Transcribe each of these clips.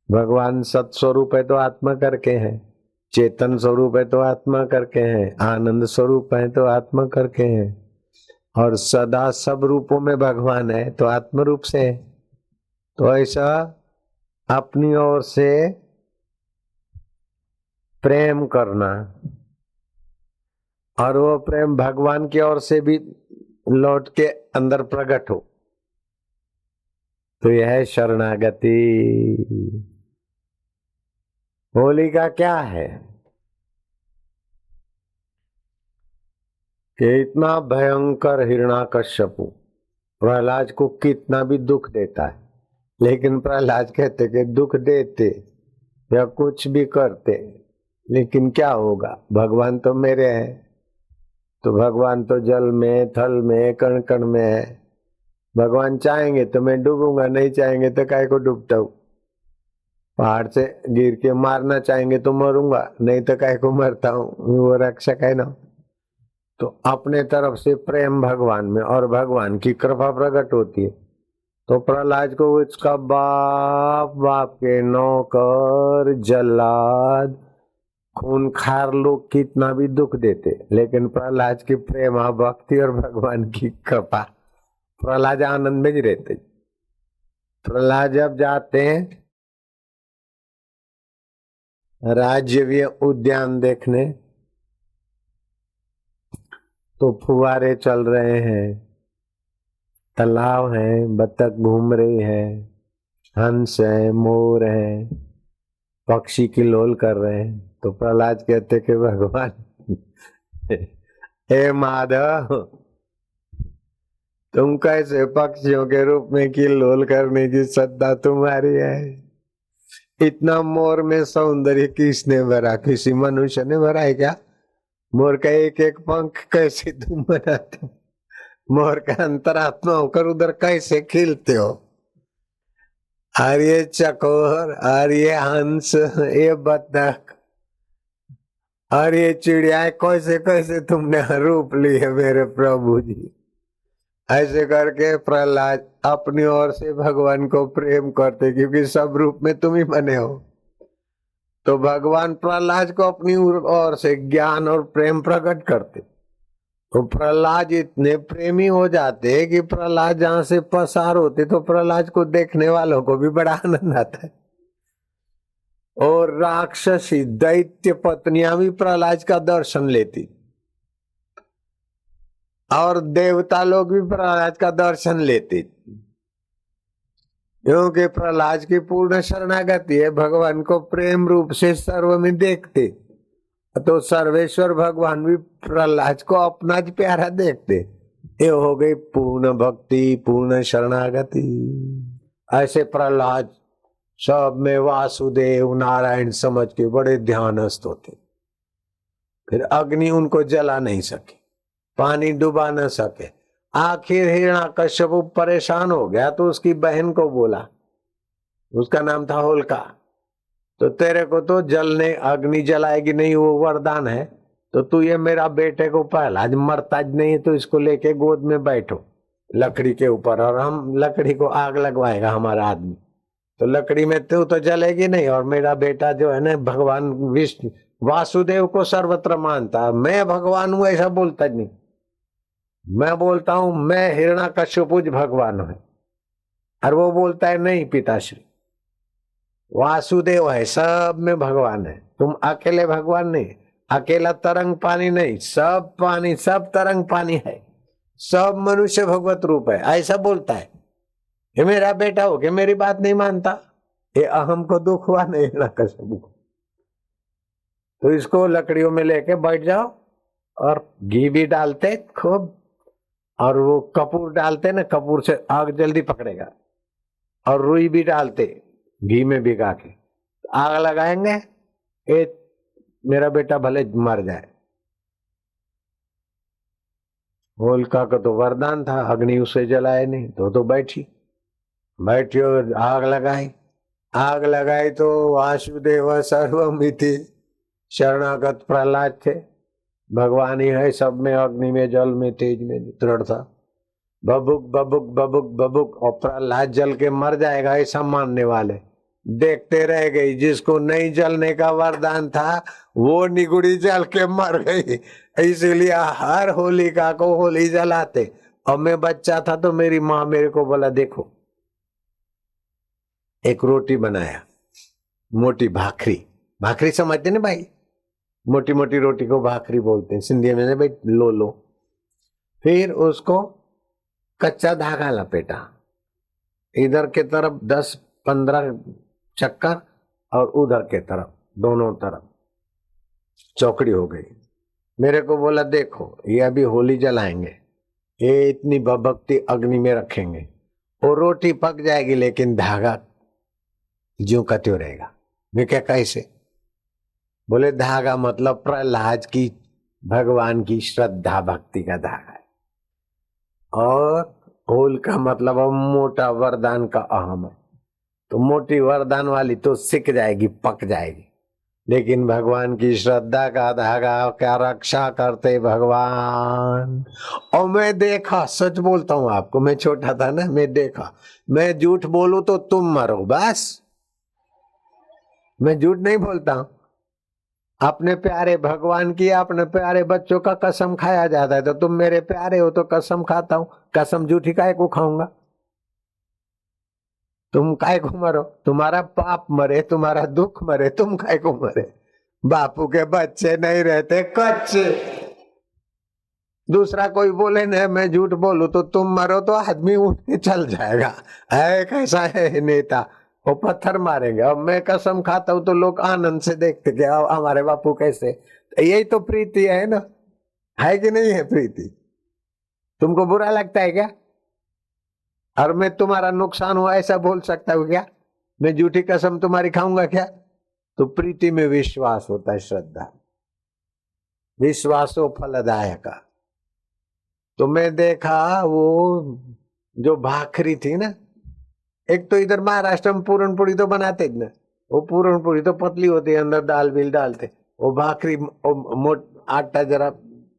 भगवान सत्स्वरूप है तो आत्मा करके है, चेतन स्वरूप है तो आत्मा करके है, आनंद स्वरूप है तो आत्मा करके है, और सदा सब रूपों में भगवान है तो आत्म रूप से है। तो ऐसा अपनी ओर से प्रेम करना, और वो प्रेम भगवान की ओर से भी लौट के अंदर प्रकट हो, तो यह है शरणागति। होली का क्या है कि इतना भयंकर हिरण्याकश्यपु प्रहलाद को कितना भी दुख देता है, लेकिन प्रहलाद कहते कि दुख देते या कुछ भी करते, लेकिन क्या होगा, भगवान तो मेरे हैं। तो भगवान तो जल में, थल में, कण कण में है। भगवान चाहेंगे तो मैं डूबूंगा, नहीं चाहेंगे तो काय को डूबता हूं। पहाड़ से गिर के मारना चाहेंगे तो मरूंगा, नहीं तो काय को मरता हूं, वो रक्षक है ना। तो अपने तरफ से प्रेम भगवान में और भगवान की कृपा प्रकट होती है। तो प्रहलाद को उसका बाप, बाप के नौकर, जल्लाद, खूनखार लोग कितना भी दुख देते, लेकिन प्रहलाद की प्रेम, भक्ति और भगवान की कृपा, प्रहलाद आनंद में ही रहते। प्रहलाद जब जाते हैं राज्य उद्यान देखने, तो फुवारे चल रहे हैं, तालाब है, बतख घूम रही है, हंस है, मोर है, पक्षी किलोल कर रहे हैं। तो प्रहलाद कहते कि भगवान हे माधव, तुम कैसे पक्षियों के रूप में किलोल करने की सत्ता तुम्हारी है? इतना मोर में सौंदर्य किसने भरा? किसी मनुष्य ने भरा है क्या? मोर का एक एक पंख कैसे तुम बनाते हो? मोर का अंतरात्मा होकर उधर कैसे खिलते हो? और ये चकोर, और ये हंस, ये बतख, और ये चिड़िया, कैसे कैसे तुमने रूप लिए मेरे प्रभु जी? ऐसे करके प्रहलाद अपनी ओर से भगवान को प्रेम करते, क्योंकि सब रूप में तुम ही बने हो। तो भगवान प्रहलाद को अपनी ओर से ज्ञान और प्रेम प्रकट करते। तो प्रहलाद इतने प्रेमी हो जाते कि प्रहलाद जहां से पसार होते तो प्रहलाद को देखने वालों को भी बड़ा आनंद आता है। और राक्षसी दैत्य पत्नियां भी प्रहलाद का दर्शन लेती, और देवता लोग भी प्रहलाद का दर्शन लेते, क्योंकि प्रहलाद की पूर्ण शरणागति है, भगवान को प्रेम रूप से सर्व में देखते। तो सर्वेश्वर भगवान भी प्रहलाद को अपना ज प्यारा देखते। ये हो गई पूर्ण भक्ति, पूर्ण शरणागति। ऐसे प्रहलाद सब में वासुदेव नारायण समझ के बड़े ध्यानस्थ होते। फिर अग्नि उनको जला नहीं सके, पानी डुबा न सके। आखिर हिरण्याकश्यप परेशान हो गया तो उसकी बहन को बोला, उसका नाम था होलिका, तो तेरे को तो जलने, अग्नि जलाएगी नहीं, वो वरदान है, तो तू ये मेरा बेटे को प्रहलाद मरता ज नहीं, तो इसको लेके गोद में बैठो लकड़ी के ऊपर, और हम लकड़ी को आग लगवाएगा हमारा आदमी। तो लकड़ी में तू तो जलेगी नहीं, और मेरा बेटा जो है ना, भगवान विष्णु वासुदेव को सर्वत्र मानता, मैं भगवान हूं ऐसा बोलता नहीं। मैं बोलता हूं मैं हिरण्याकश्यपु भगवान है, और वो बोलता है नहीं पिताश्री, वासुदेव है, सब में भगवान है, तुम अकेले भगवान नहीं, अकेला तरंग पानी नहीं, सब पानी, सब तरंग पानी है, सब मनुष्य भगवत रूप है, ऐसा बोलता है। ये मेरा बेटा हो के मेरी बात नहीं मानता, ये अहम को दुख हुआ नहीं हिरण्याकश्यपु को। तो इसको लकड़ियों में लेके बैठ जाओ, और घी भी डालते खूब, और वो कपूर डालते ना, कपूर से आग जल्दी पकड़ेगा, और रुई भी डालते घी में भिगा के, आग लगाएंगे, ये मेरा बेटा भले मर जाए। होलिका का तो वरदान था, अग्नि उसे जलाए नहीं, तो बैठी बैठी और आग लगाई। आग लगाई तो वासुदेव सर्वमिति शरणागत प्रहलाद थे, भगवान ही है सब में, अग्नि में, जल में, तेज में दृढ़ था। बबुक बबुक बबुक बबुक, और प्रहलाद जल के मर जाएगा ऐसा मानने वाले देखते रह गई। जिसको नहीं जलने का वरदान था वो निगुड़ी जल के मर गई। इसीलिए हर होलिका को होली जलाते। और मैं बच्चा था तो मेरी माँ मेरे को बोला, देखो एक रोटी बनाया, मोटी भाखरी, भाखरी समझते ना भाई, मोटी मोटी रोटी को भाखरी बोलते हैं सिंधी में, भाई लो लो। फिर उसको कच्चा धागा लपेटा, इधर के तरफ 10-15 चक्कर और उधर के तरफ, दोनों तरफ चौकड़ी हो गई। मेरे को बोला, देखो ये अभी होली जलाएंगे, ये इतनी भभकती अग्नि में रखेंगे, और रोटी पक जाएगी लेकिन धागा ज्यों का त्यों रहेगा। मैं क्या, कैसे? बोले धागा मतलब प्रहलाद की भगवान की श्रद्धा भक्ति का धागा है, और होल का मतलब मोटा वरदान का अहम है। तो मोटी वरदान वाली तो सिक जाएगी, पक जाएगी, लेकिन भगवान की श्रद्धा का धागा क्या रक्षा करते भगवान। और मैं देखा, सच बोलता हूं आपको, मैं छोटा था ना, मैं देखा, मैं झूठ बोलूं तो तुम मरो बस, मैं झूठ नहीं बोलता हूं। अपने प्यारे भगवान की, अपने प्यारे बच्चों का कसम खाया जाता है, तो तुम मेरे प्यारे हो तो कसम खाता हूं। कसम झूठी काहे को खाऊंगा? तुम काहे को मरो? तुम्हारा पाप मरे, तुम्हारा दुख मरे, तुम काहे को मरे? बापू के बच्चे नहीं रहते कच्चे। दूसरा कोई बोले ना मैं झूठ बोलूं तो तुम मरो, तो आदमी उठ के चल जाएगा। है कैसा है नेता, वो पत्थर मारेंगे। और मैं कसम खाता हूं तो लोग आनंद से देखते कि हमारे बापू कैसे। यही तो प्रीति है ना, है कि नहीं है प्रीति? तुमको बुरा लगता है क्या? और मैं तुम्हारा नुकसान हुआ ऐसा बोल सकता हूँ क्या? मैं झूठी कसम तुम्हारी खाऊंगा क्या? तो प्रीति में विश्वास होता है, श्रद्धा। विश्वासो फलदायक। तो मैं देखा वो जो भाखरी थी ना, एक तो इधर महाराष्ट्र में पूरनपुरी तो बनाते ही ना, वो पूरनपुरी तो पतली होती है, अंदर दाल बिल डालते। वो भाखरी आटा जरा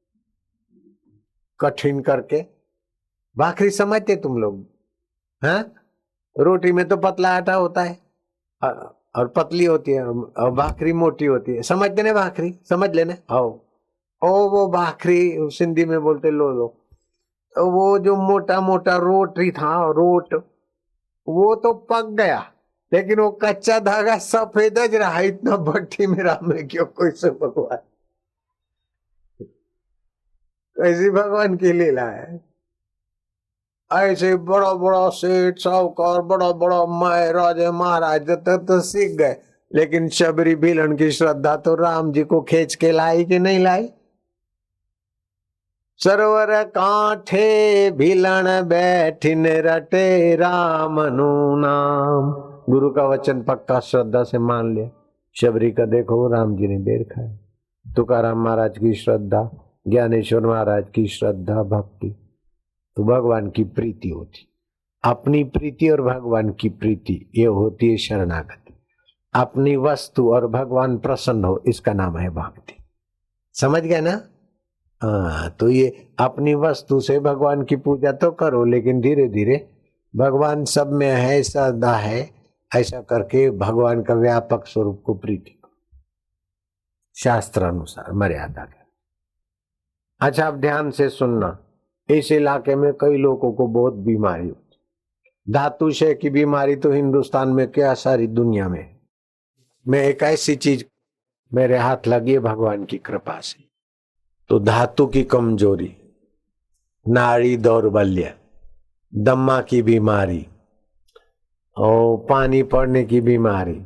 कठिन करके, भाखरी समझते तुम लोग? हाँ, रोटी में तो पतला आटा होता है और पतली होती है, और भाखरी मोटी होती है। समझते ना भाखरी? समझ लेना। आओ ओ वो भाखरी सिंधी में बोलते लो लो। तो वो जो मोटा मोटा रोटी था, रोट, वो तो पक गया, लेकिन वो कच्चा धागा सफेद ज रहा। इतना भट्टी मेरा में क्यों कोई से भगवान, ऐसी भगवान की लीला है। ऐसे बड़ा बड़ा सेठ साहूकार, बड़ा बड़ा मैं राजे महाराज तो सीख गए, लेकिन शबरी भिलन की श्रद्धा तो राम जी को खींच के लाई कि नहीं लाई? सरोवर कांठे भिलन बैठिन रटे राम नु नाम। गुरु का वचन पक्का श्रद्धा से मान लिया। शबरी का देखो राम जी ने देर खाया। तुकाराम महाराज की श्रद्धा, ज्ञानेश्वर महाराज की श्रद्धा भक्ति, तो भगवान की प्रीति होती। अपनी प्रीति और भगवान की प्रीति ये होती है शरणागति। अपनी वस्तु और भगवान प्रसन्न हो, इसका नाम है भक्ति। समझ गए ना? हाँ, तो ये अपनी वस्तु से भगवान की पूजा तो करो, लेकिन धीरे धीरे भगवान सब में है, सदा है, ऐसा करके भगवान का व्यापक स्वरूप को प्रीति करो, शास्त्र अनुसार मर्यादा के। अच्छा, आप ध्यान से सुनना। इस इलाके में कई लोगों को बहुत बीमारी होती। धातुशय की बीमारी तो हिंदुस्तान में क्या, सारी दुनिया में। मैं एक ऐसी चीज मेरे हाथ लगी है भगवान की कृपा से, तो धातु की कमजोरी, नाड़ी दौर्बल्य, दम्मा की बीमारी, और पानी पड़ने की बीमारी,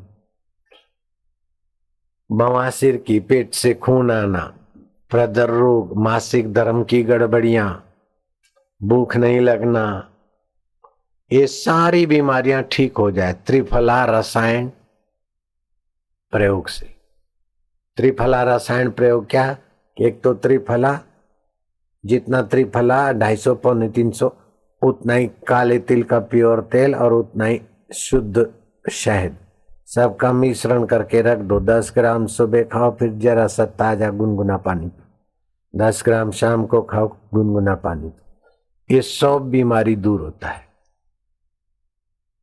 बवासीर की, पेट से खून आना, प्रदर रोग, मासिक धर्म की गड़बड़ियां, भूख नहीं लगना, ये सारी बीमारियां ठीक हो जाए त्रिफला रसायन प्रयोग से। त्रिफला रसायन प्रयोग क्या? एक तो त्रिफला, जितना त्रिफला 250 पौने 300, उतना ही काले तिल का प्योर तेल और उतना ही शुद्ध शहद, सबका मिश्रण करके रख दो। 10 ग्राम सुबह खाओ, फिर जरा सा ताजा गुनगुना पानी। 10 ग्राम शाम को खाओ, गुनगुना पानी। ये सब बीमारी दूर होता है।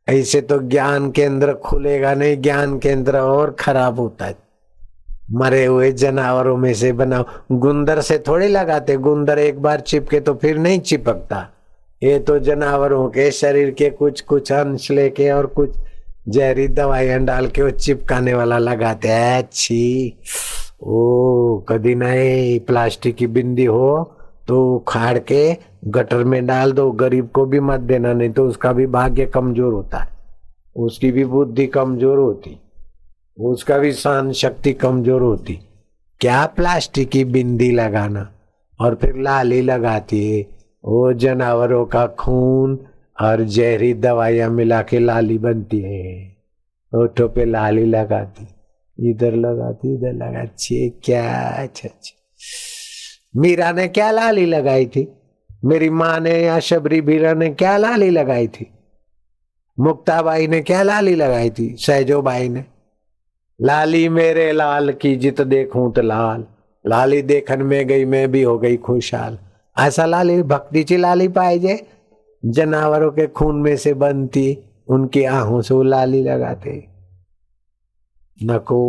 ऐसे तो ज्ञान केंद्र खुलेगा नहीं, ज्ञान केंद्र और खराब होता है। मरे हुए जानवरों में से बनाओ, गुंदर से थोड़ी लगाते, गुंदर एक बार चिपके तो फिर नहीं चिपकता। ये तो जानवरों के शरीर के कुछ कुछ अंश लेके और कुछ जहरी दवाइयां डाल के वो चिपकाने वाला लगाते हैं। अच्छी ओ कभी नहीं, प्लास्टिक की बिंदी हो तो उखाड़ के गटर में डाल दो, गरीब को भी मत देना, नहीं तो उसका भी भाग्य कमजोर होता है, उसकी भी बुद्धि कमजोर होती, उसका भी सहन शक्ति कमजोर होती। क्या प्लास्टिक की बिंदी लगाना, और फिर लाली लगाती है, वो जानवरों का खून और जहरी दवाइयां मिला के लाली बनती है। होठों पे लाली लगाती, इधर लगाती इधर लगाती, क्या अच्छा। मीरा ने क्या लाली लगाई थी, मेरी माँ ने या शबरी बीरा ने क्या लाली लगाई थी, मुक्ताबाई ने क्या लाली लगाई थी, सहजोबाई ने। लाली मेरे लाल की जित देखूं तो लाल, लाली देखन में गई मैं भी हो गई खुशहाल। ऐसा लाली भक्तीची लाली पाहिजे, जानवरों के खून में से बनती, उनकी आहों से वो लाली लगाते नको।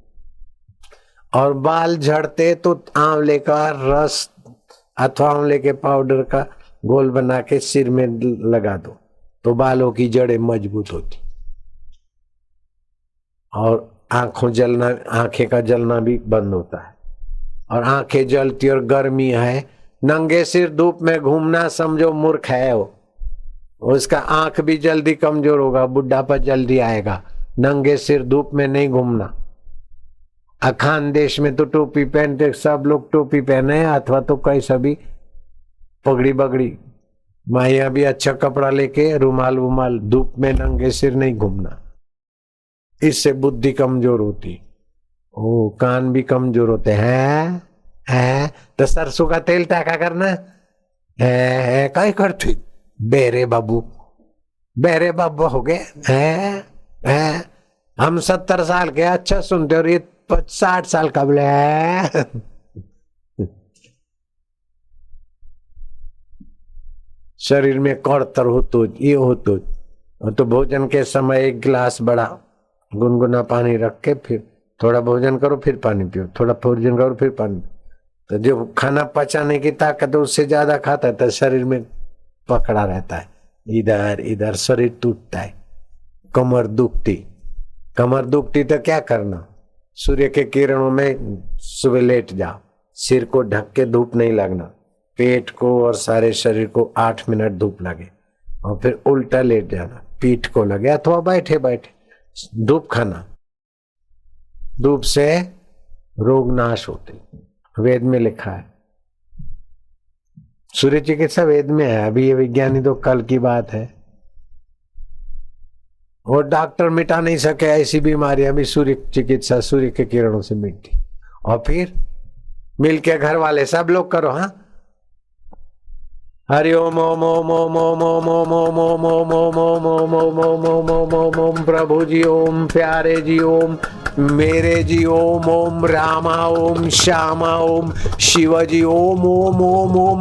और बाल झड़ते तो आंवले का रस अथवा आंवले के पाउडर का घोल बना के सिर में लगा दो तो बालों की जड़ें मजबूत होती। और आंखों जलना, आंखें का जलना भी बंद होता है। और आंखें जलती और गर्मी है, नंगे सिर धूप में घूमना समझो मूर्ख है वो, उसका आंख भी जल्दी कमजोर होगा, बुढ़ापा जल्दी आएगा। नंगे सिर धूप में नहीं घूमना। अखान देश में तो टोपी पहनते, सब लोग टोपी पहने अथवा तो कई सभी पगड़ी बगड़ी, माया भी अच्छा कपड़ा लेके रुमाल वुमाल, धूप में नंगे सिर नहीं घूमना, इससे बुद्धि कमजोर होती। ओ कान भी कमजोर होते हैं। तो सरसों का तेल टाका करना है काय करती, बेरे बाबू हो गए हैं। हम 70 साल के अच्छा सुनते और ये 60 साल का बोले शरीर में कड़तर हो तो ये हो तो भोजन के समय एक गिलास बड़ा गुनगुना पानी रख के फिर थोड़ा भोजन करो फिर पानी पियो, थोड़ा भोजन करो फिर पानी। तो जो खाना पचाने की ताकत है उससे ज्यादा खाता है तो शरीर में पकड़ा रहता है, इधर इधर शरीर टूटता है। कमर दुखती तो क्या करना, सूर्य के किरणों में सुबह लेट जाओ, सिर को ढक के धूप नहीं लगना, पेट को और सारे शरीर को 8 मिनट धूप लगे और फिर उल्टा लेट जाना, पीठ को लगे अथवा बैठे बैठे धूप खाना। धूप से रोग नाश होते, वेद में लिखा है। सूर्य चिकित्सा वेद में है, अभी ये विज्ञानी तो कल की बात है। और डॉक्टर मिटा नहीं सके ऐसी बीमारियां भी सूर्य चिकित्सा, सूर्य के किरणों से मिटती। और फिर मिलके घर वाले सब लोग करो, हाँ हरि ओम ओम ओम ओम ओम ओम ओम ओम ओम ओम ओम ओम ओम ओम ओम ओम ओम ओम ओम प्रभु जी ओम, प्यारे जी ओम, मेरे जी ओम, ओम रामा ओम, श्यामा ओम, शिव जी ओम ओम ओम ओम।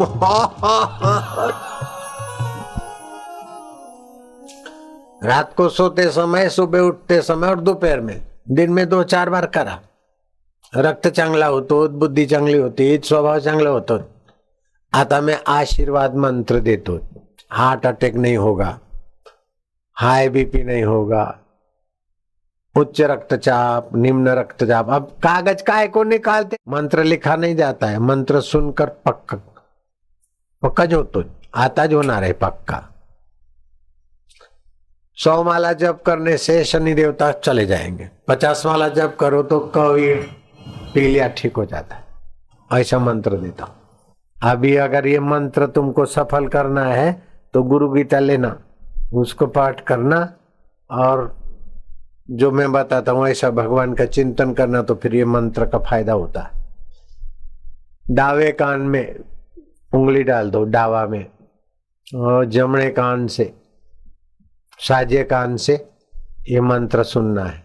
रात को सोते समय, सुबह उठते समय और दोपहर में, दिन में 2-4 बार करा। रक्त चांगला होतो, बुद्धी चांगली होती, स्वभाव चांगला होतो। आता मैं आशीर्वाद मंत्र देतो, हार्ट अटैक नहीं होगा, हाई बीपी नहीं होगा, उच्च रक्तचाप, निम्न रक्तचाप। अब कागज काय को निकालते, मंत्र लिखा नहीं जाता है, मंत्र सुनकर पक्का जो तो आता जो ना रहे पक्का। 100 माला जप करने से शनि देवता चले जाएंगे, 50 माला जप करो तो कोविड पीलिया ठीक हो जाता है। ऐसा मंत्र देता हूं। अभी अगर ये मंत्र तुमको सफल करना है तो गुरु गीता लेना, उसको पाठ करना और जो मैं बताता हूं ऐसा भगवान का चिंतन करना, तो फिर ये मंत्र का फायदा होता है। दावे कान में उंगली डाल दो, डावा में, और जमणे कान से, साजे कान से ये मंत्र सुनना है।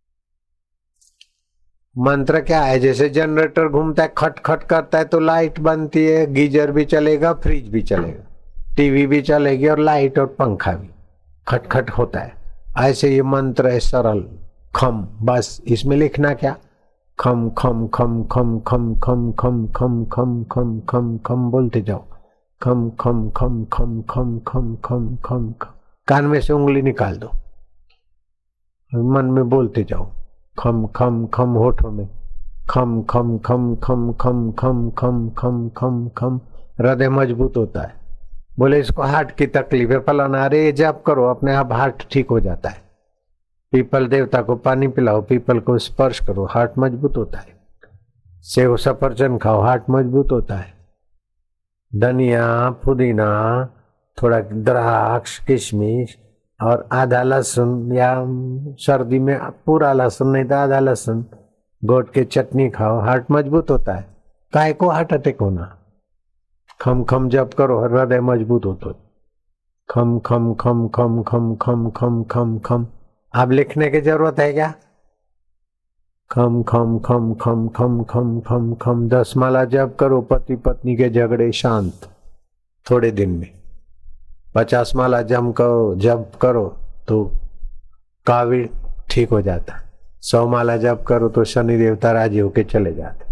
मंत्र क्या है, जैसे जनरेटर घूमता है, खट खट करता है तो लाइट बनती है, गीजर भी चलेगा, फ्रिज भी चलेगा, टीवी भी चलेगी और लाइट और पंखा भी। खटखट होता है। ऐसे ये मंत्र है सरल, खम, बस इसमें लिखना क्या, खम खम खम खम खम खम खम खम खम खम खम खम बोलते जाओ, खम खम खम खम खम खम खम खम। कान में से उंगली निकाल दो, मन में बोलते जाओ, खम खम खम होठों में, खम खम खम खम खम खम खम खम खम खम। हृदय मजबूत होता है। बोले इसको हार्ट की तकलीफ है, फलाना, अरे ये जप करो अपने आप हार्ट ठीक हो जाता है। पीपल देवता को पानी पिलाओ, पीपल को स्पर्श करो, हार्ट मजबूत होता है। सेव सफरचंद खाओ, हार्ट मजबूत होता है। धनिया, पुदीना, थोड़ा द्राक्ष, किशमिश और आधा लहसुन, या सर्दी में पूरा लहसुन नहीं तो आधा लहसुन घोट के चटनी खाओ, हार्ट मजबूत होता है। काहे को हार्ट अटैक होना। खम खम जप करो, हृदय मजबूत होता है। खम खम खम खम खम खम खम खम खम। अब लिखने की जरूरत है क्या, खम खम खम खम खम खम खम खम। 10 माला जप करो, पति पत्नी के झगड़े शांत थोड़े दिन में। 50 माला जप करो तो काविड ठीक हो जाता। 100 माला जप करो तो शनि देवता राजी होके चले जाते।